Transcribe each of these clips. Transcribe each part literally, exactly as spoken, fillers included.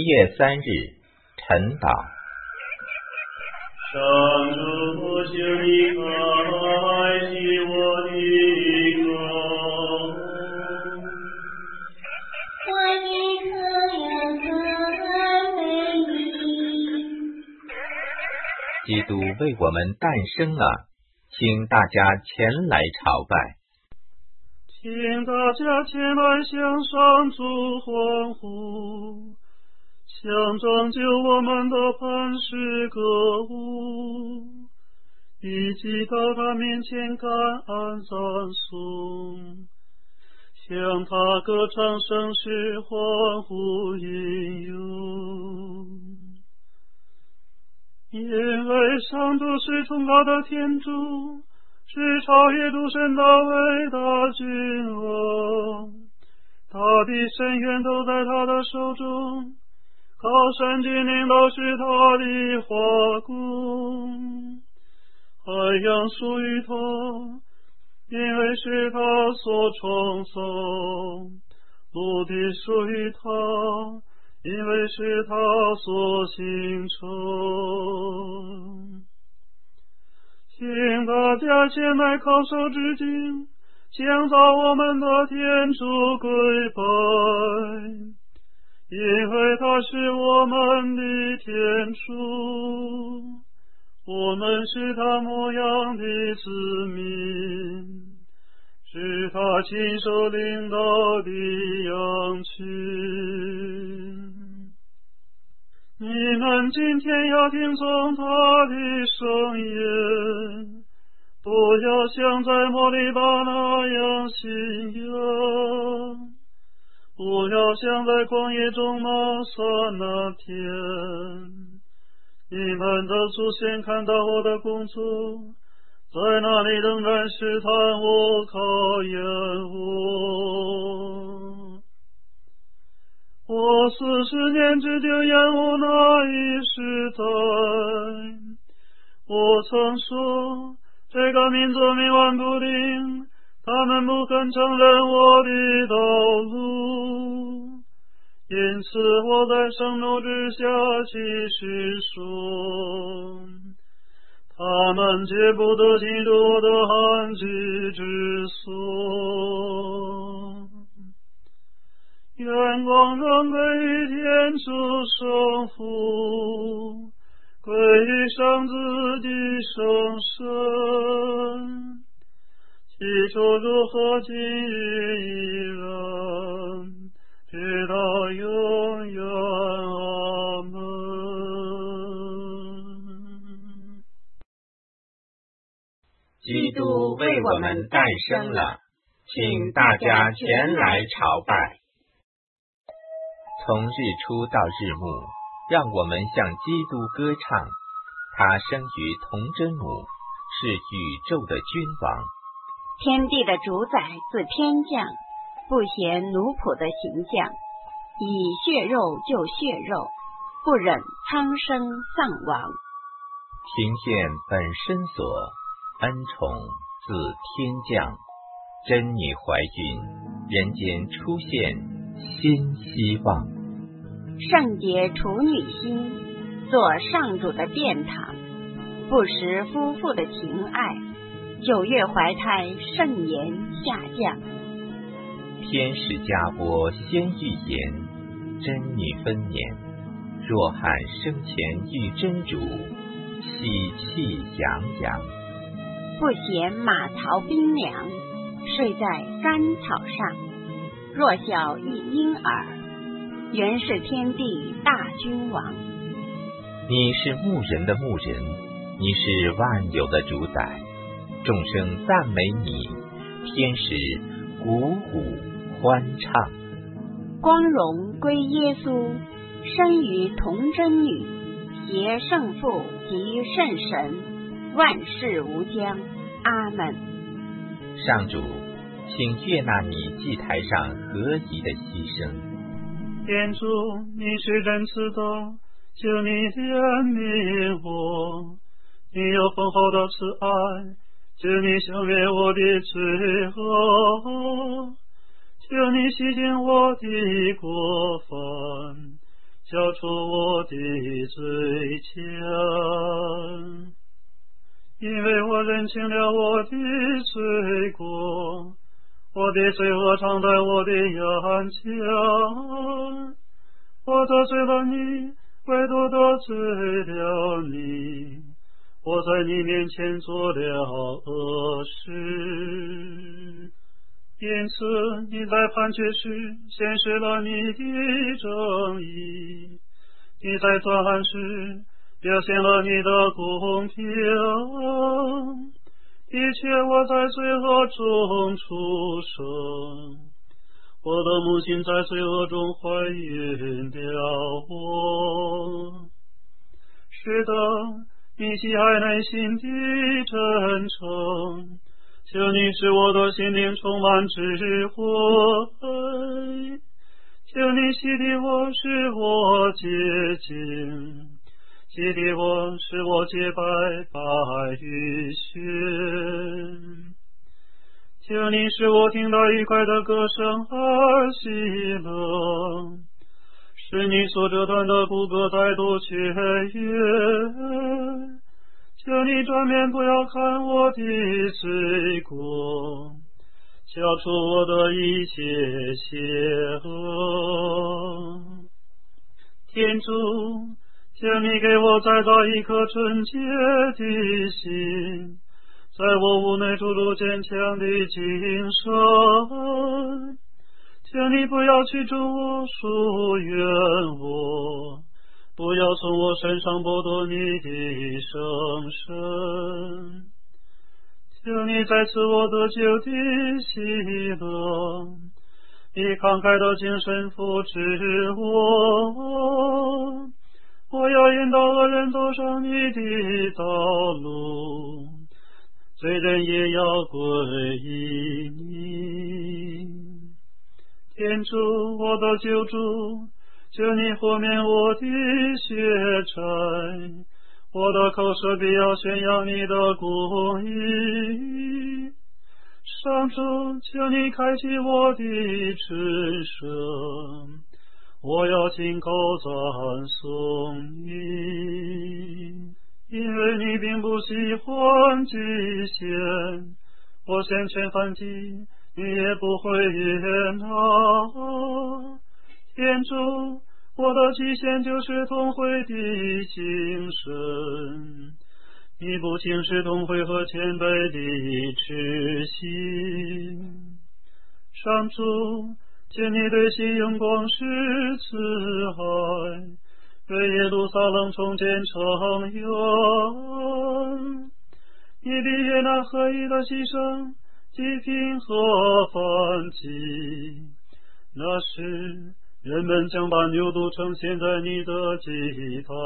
月三日，晨祷。 上主不求你开启我的口， 我的口要赞美你。 基督为我们诞生了，请大家前来朝拜。 请大家前来向上主欢呼，向拯救我们的磐石歌舞，以及到他面前感恩赞颂，向他歌唱圣诗，欢呼应用。因为上主是崇高的天主，是超越诸神的伟大君王，他的深渊都在他的手中，高山峻岭都是他的华宫。海洋属于他，因为是他所创造；陆地属于他，因为是他所形成。请大家前来叩首致敬，向造我们的天主跪拜，因为他是我们的天主，我们是他模样的子民，是他亲手领导的羊群。你们今天要听从他的声音，不要像在摩利巴那样信仰，不要像在旷野中玛撒那天。你们的祖先看到我的工作，在那里仍然试探我，考验我。我四十年之久厌恶那一时代，我曾说这个民族冥顽不灵，他们不肯承认我的道路，因此我在盛怒之下起誓说，他们绝不得进入我的安居之所。愿光荣归于天主圣父，归于圣子的圣神，起初如何，今日依然，直到永远。阿门。 基督为我们诞生了，请大家前来朝拜。从日出到日暮，让我们向基督歌唱。他生于童真母，是宇宙的君王， 天地的主宰，自天降，不嫌奴仆的形象，以血肉救血肉，不忍苍生丧亡。 凭现本身所，恩宠自天降，真女怀孕，人间出现新希望。 圣洁处女心，做上主的殿堂，不识夫妇的情爱，九月怀胎，圣言下降。 天使加拨先预言，真女分娩，若罕生前遇真主，喜气洋洋。 不嫌马槽冰凉，睡在干草上，弱小一婴儿，原是天地大君王。 你是牧人的牧人，你是万有的主宰，众生赞美你，天使鼓舞欢唱。 光荣归耶稣，生于童真女，携圣父及圣神，万事无疆。阿门。 上主，请悦纳你祭台上合宜的牺牲。 天主，你是仁慈的，求你怜悯我。你有丰厚的慈爱，求你消灭我的罪恶。求你洗净我的过犯， 消除我的罪愆。因为我认清了我的罪过，我的罪恶常在我的眼前。我得罪了你，唯独得罪了你，我在你面前做了恶事。因此你在判决时显示了你的正义，你在断案时表现了你的公平。的确我在罪恶中出生，我的母亲在罪恶中怀孕了我。是的，你喜爱内心的真诚，求你使我的心灵充满智慧，求你洗涤我，使我洁净，洗涤我，使我洁白白如雪。求你使我听到愉快的歌声而喜乐，使你所折断的骨骼再度痊愈。求你转面不要看我的罪过，消除我的一切邪恶。天主，求你给我再造一颗纯洁的心，在我屋内注入坚强的精神。求你不要驱逐我，疏远我，不要从我身上剥夺你的圣神。求你再赐我得救的喜乐，你慷慨的精神扶持我。我要引导恶人走上你的道路，罪人也要归依你。天主，我的救主，求你豁免我的血债，我的口舌必要宣扬你的公义。上主，求你开启我的唇舌，我要亲口赞颂你。因为你并不喜欢祭献，我献全燔祭，你也不会悦纳。天主，我的祭献就是同会的精神，你不轻视同会和谦卑的痴心。上主，请你对信用广施慈爱，为耶路撒冷重建城垣。你必悦纳合一的牺牲、祭品和燔祭，那时人们将把牛犊呈现在你的祭坛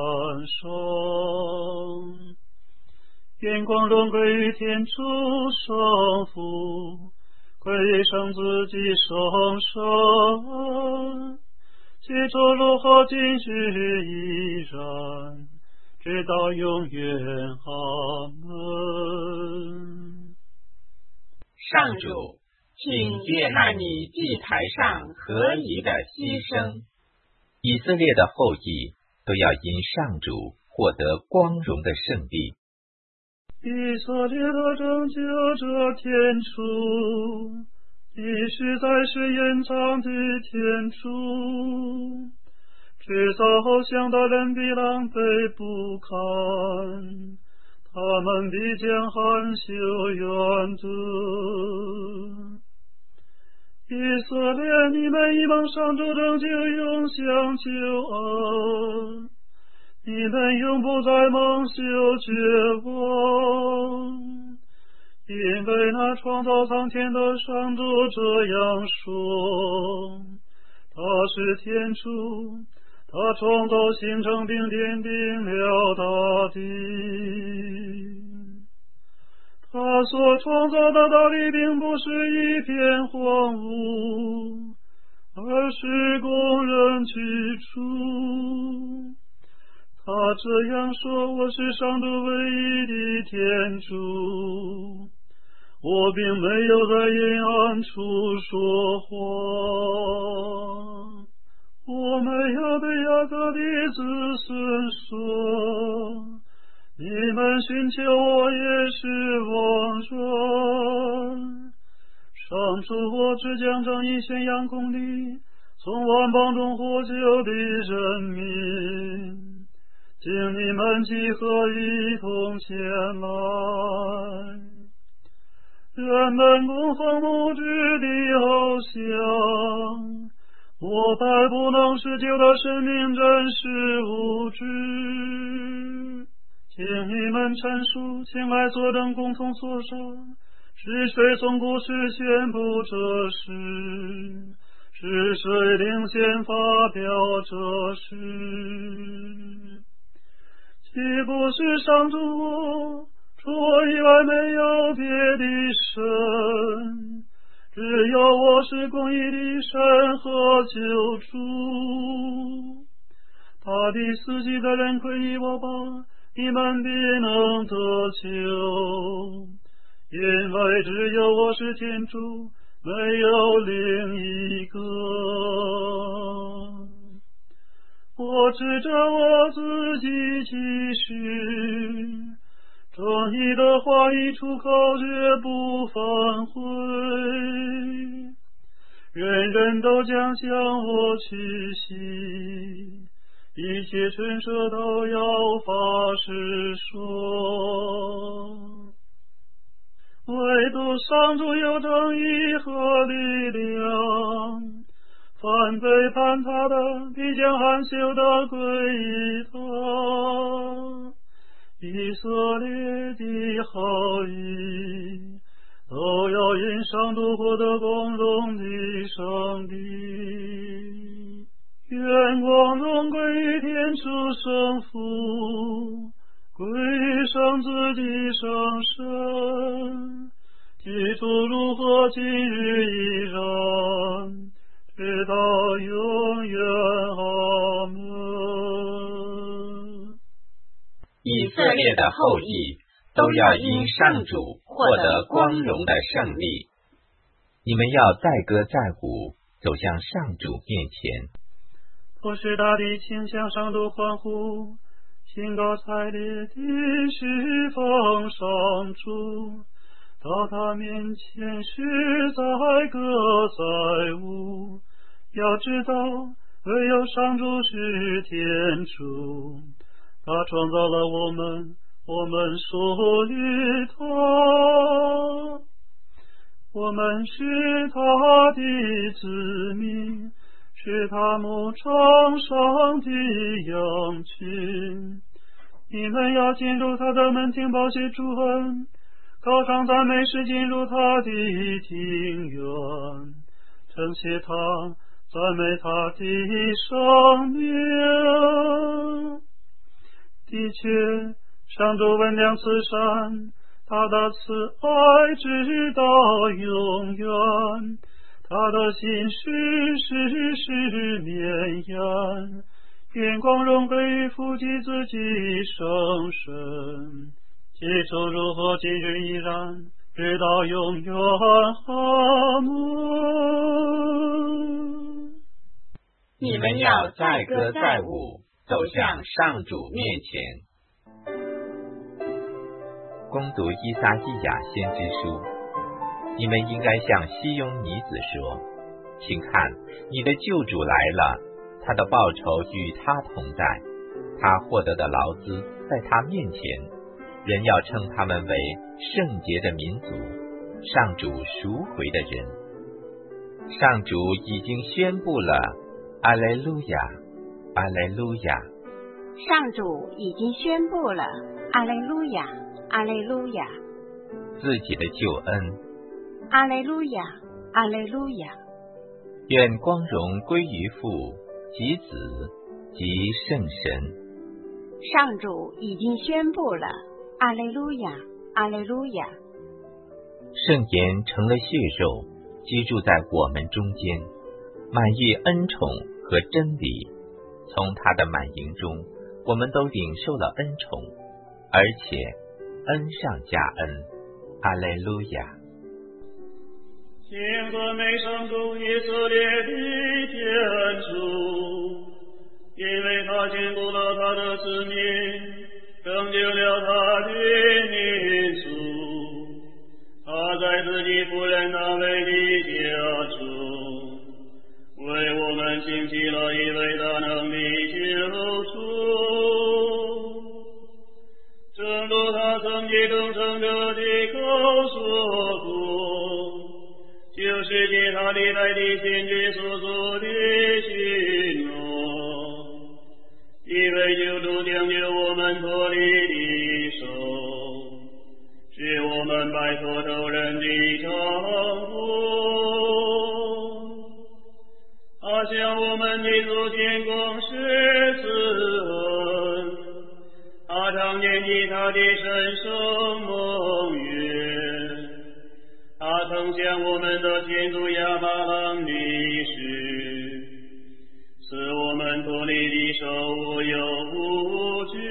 上。愿光荣归于天主圣父，归于圣子及圣神，起初如何今日依然，直到永远。阿门。 上主，请悦纳你祭台上合宜的牺牲。以色列的后裔都要因上主获得光荣的胜利。 以色列的拯救者天主，你实在是隐藏的天主，制造后想的人必狼狈不堪，他们必将含羞远遁。以色列，你们已蒙上主拯救，永享救恩，你们永不再蒙羞绝望，因为那创造苍天的上主这样说：他是天主，他创造星辰并奠定了大地。他所创造的大地并不是一片荒芜，而是供人居住。他这样说：我是上主唯一的天主，我并没有在阴暗处说话， 我们要对雅各的子孙说，你们寻求我也是枉然。上主，我只将正义宣扬公理，从万邦中获救的人民，请你们集合一同前来。人们供奉无知的偶像，膜拜不能施救的生命，真是无知。请你们陈述，请来坐等共同所上，是谁从故事宣布这事？是谁领先发表这事？岂不是上主我？除我以外没有别的神，只有我是公义的神和救主。他的司机的人亏于我吧，你们必能得救，因为只有我是天主，没有另一个。我指着我自己起誓，正义的话一出口，绝不反悔。人人都将向我屈膝，一切唇舌都要发誓说，唯独上主有正义和力量。凡背叛他的，必将含羞的归于他。以色列的后裔都要因上主获得光荣的上帝。愿光荣归于天主圣父，归于圣子的上神，起初如何，今日依然，直到永远。阿门。 以色列的后裔都要因上主获得光荣的胜利。你们要载歌载舞，走向上主面前。 不是大地倾向上主欢呼，兴高采烈地释放上主，到他面前是载歌载舞。要知道，唯有上主是天主，他创造了我们，我们属于他，我们是他的子民，是他牧场上的羊群。你们要进入他的门庭，报谢主恩，高唱赞美诗，进入他的庭院，称谢他，赞美他的圣名。的确，上主温良慈善，他的慈爱直到永远，他的心事世世绵延。愿光荣归于父及子及圣神，起初如何，今日依然，直到永远。阿门。 你们要载歌载舞，走向上主面前。恭读依撒意亚先知书，你们应该向西雍女子说，请看，你的救主来了，他的报酬与他同在，他获得的劳资在他面前，人要称他们为圣洁的民族，上主赎回的人。上主已经宣布了，阿肋路亚，阿肋路亚。 上主已经宣布了，阿肋路亚，阿肋路亚。 自己的救恩， 阿肋路亚，阿肋路亚。 愿光荣归于父及子及圣神。 上主已经宣布了，阿肋路亚，阿肋路亚。 圣言成了血肉，居住在我们中间，满溢恩宠和真理。从他的满盈中，我们都领受了恩宠，而且恩上加恩。阿肋路亚。 敬赞美上主以色列的天主，因为他眷顾了他的子民，拯救了他的民族。他在自己仆人大卫的家中，为我们兴起了一位大能的救主。正如他曾经忠诚者的告说过，就是借他历代的先知所做的许诺，一位救主将救我们脱离敌手，使我们摆脱仇人的掌握。他向我们的祖先广施慈恩，他常念及他的神圣盟约。他曾向我们的先祖亚伯拉历史，使我们脱离敌手无有无惧，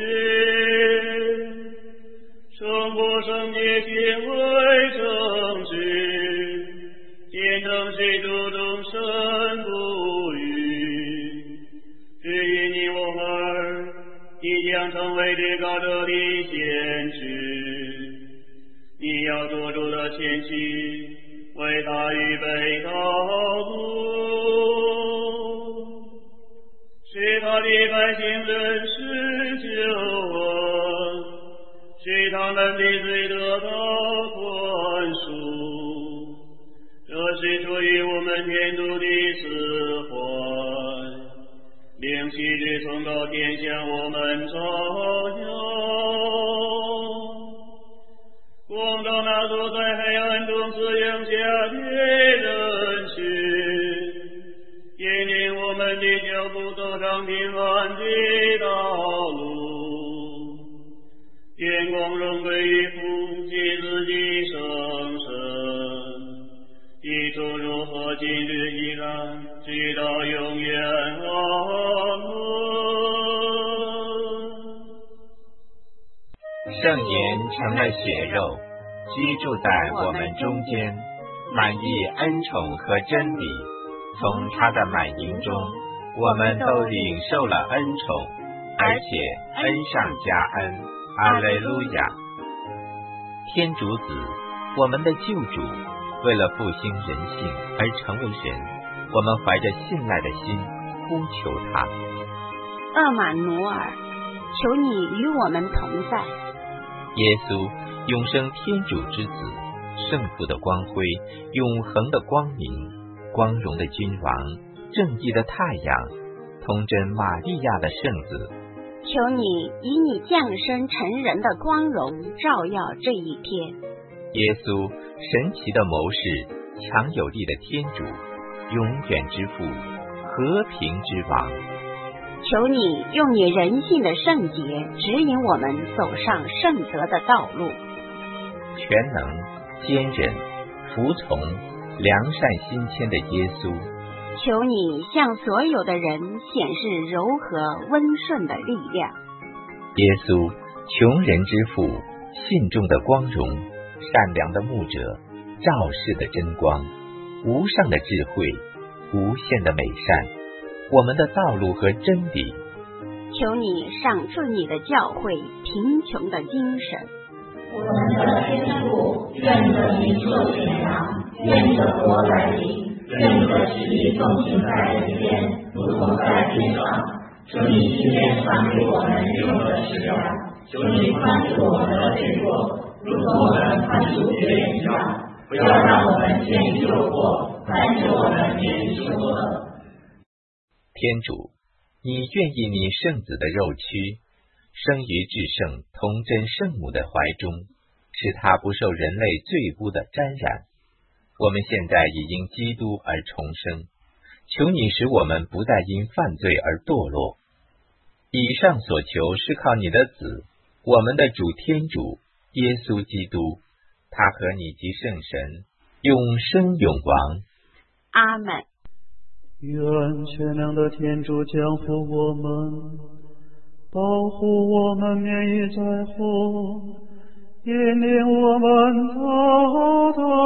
胜过圣洁行为正直，见证水主终身不渝。至于你我儿，即将成为至高者的先知，你要做主的前去，为他预备道路，使他的百姓认识救恩，使他们的罪得到宽恕。这是出于我们天主的慈怀，令昔日从高天向我们照耀，光照那坐在黑暗中死荫下的人群，引领我们的脚步走上平安的道路。愿光荣归于父及子及圣神，一主如何今日依然，直到永远。阿门。 圣言成了血肉，居住在我们中间，满溢恩宠和真理。从他的满盈中，我们都领受了恩宠，而且恩上加恩。阿肋路亚！天主子，我们的救主，为了复兴人性而成为人，我们怀着信赖的心呼求他。 厄玛努尔，求你与我们同在。 耶稣，永生天主之子，圣父的光辉，永恒的光明，光荣的君王，正义的太阳，童真玛利亚的圣子， 求你以你降生成人的光荣照耀这一天。 耶稣，神奇的谋士，强有力的天主，永远之父，和平之王， 求你用你人性的圣洁指引我们走上圣德的道路。 全能、坚忍、服从、良善心谦的耶稣， 求你向所有的人显示柔和温顺的力量。 耶稣，穷人之父，信众的光荣，善良的牧者，照世的真光，无上的智慧，无限的美善，我们的道路和真理。 求你赏赐你的教会贫穷的精神。 我们的天父，愿你的名受显扬，愿你的国来临，愿你的旨意奉行在人间，如同在天上。求你今天赏给我们日用的食粮，求你宽恕我们的罪过，如同我们宽恕别人一样，不要让我们陷于诱惑，但使我们免于凶恶。 天主，你愿意你圣子的肉躯生于至圣童真圣母的怀中，使他不受人类罪污的沾染。我们现在已因基督而重生，求你使我们不再因犯罪而堕落。以上所求是靠你的子，我们的主天主耶稣基督，他和你及圣神永生永王。 阿们。 愿全能的天主降福我们，保护我们免于灾祸，引领我们到达